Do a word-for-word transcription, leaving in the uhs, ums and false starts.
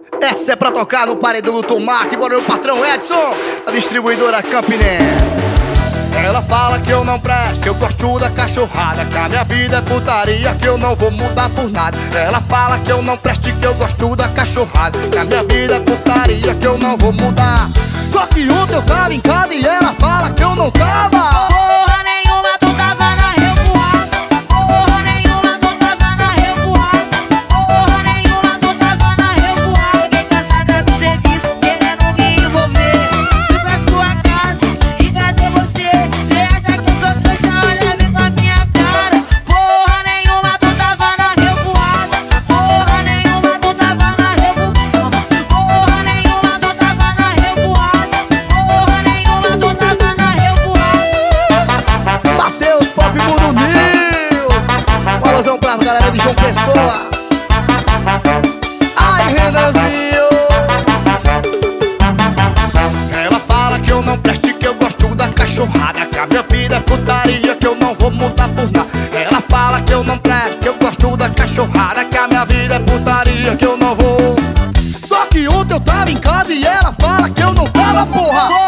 Essa é pra tocar no paredão do tomate. Bora meu patrão Edson, da distribuidora Campinense. Ela fala que eu não presto, que eu gosto da cachorrada, que a minha vida é putaria, que eu não vou mudar por nada. Ela fala que eu não presto, que eu gosto da cachorrada, que a minha vida é putaria, que eu não vou mudar. Só que ontem eu tava em casa e ela fala que eu não tava. Porra nenhuma, tu tava na revoada. Porra nenhuma, tu tava na revoada. Porra nenhuma, tu tava na revoada. Fiquei cansada do serviço, querendo me envolver. Fui pra sua casa e cadê você? Cê acha que eu sou trouxa? Olha bem pra minha cara. Porra nenhuma, tu tava na revoada. Porra nenhuma, tu tava na revoada. Porra nenhuma, tu tava na revoada. Porra nenhuma, tu tava na revoada. Bateu os pop Mundo News. Um alusão pra galera de João Pessoa. Ai, Renanzinho. Ela fala que eu não presto, que eu gosto da cachorrada, que a minha vida é putaria, que eu não vou mudar por nada. Ela fala que eu não presto, que eu gosto da cachorrada, que a minha vida é putaria, que eu não vou. Só que ontem eu tava em casa e ela fala que eu não tava, porra.